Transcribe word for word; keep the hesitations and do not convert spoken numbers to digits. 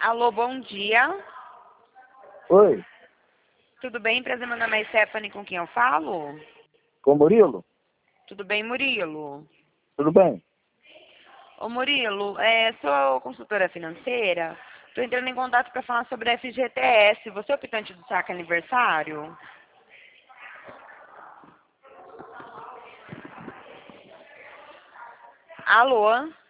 Alô, bom dia. Oi, Tudo bem, empresa? Meu nome é Stephanie, com quem eu falo? com Murilo? Tudo bem, Murilo? Tudo bem? Ô, Murilo, é, sou consultora financeira. Estou entrando em contato para falar sobre a F G T S. Você é o optante do saque aniversário? Alô?